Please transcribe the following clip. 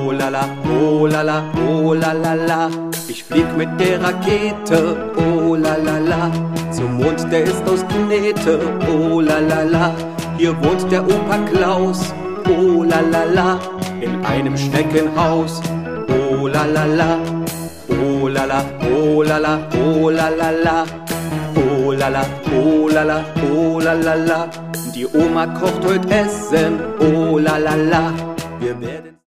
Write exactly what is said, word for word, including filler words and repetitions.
Oh la la, oh la la, oh la la la. Ich flieg mit der Rakete, oh la la la. Zum Mond, der ist aus Knete, oh la la la. Hier wohnt der Opa Klaus, oh la la la. In einem Schneckenhaus, oh la la la. Oh la la, oh la la, oh la la la. Oh la la, oh la la, oh la la la. Die Oma kocht heute Essen, oh la la la. Wir werden